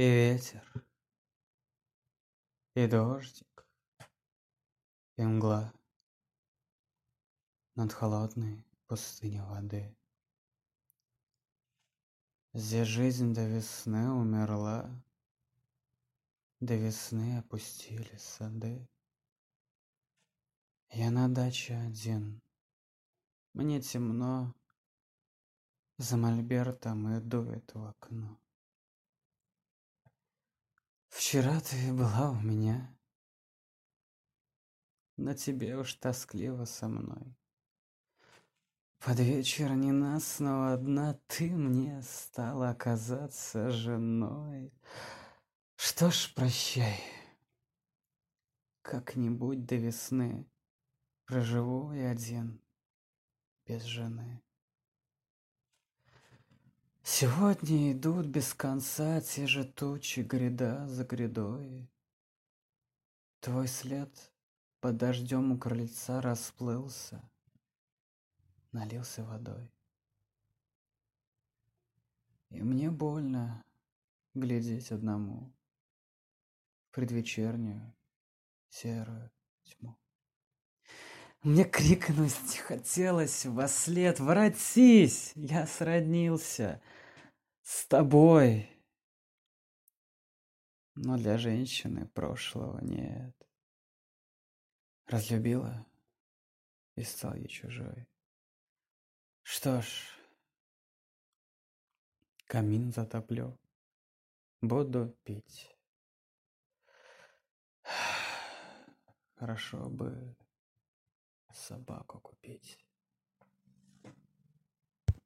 И ветер, и дождик, и мгла над холодной пустыней воды. Здесь жизнь до весны умерла, до весны опустили сады. Я на даче один, мне темно, за мольбертом и дует в окно. Вчера ты была у меня, но тебе уж тоскливо со мной. Под вечер ненастного дна ты мне стала оказаться женой. Что ж, прощай, как-нибудь до весны проживу я один, без жены. Сегодня идут без конца те же тучи, гряда за грядой. Твой след под дождем у крыльца расплылся, налился водой. И мне больно глядеть одному в предвечернюю серую тьму. Мне крикнуть хотелось вослед: воротись, я сроднился с тобой. Но для женщины прошлого нет. Разлюбила и стал ей чужой. Что ж, камин затоплю, буду пить. Хорошо бы собаку купить.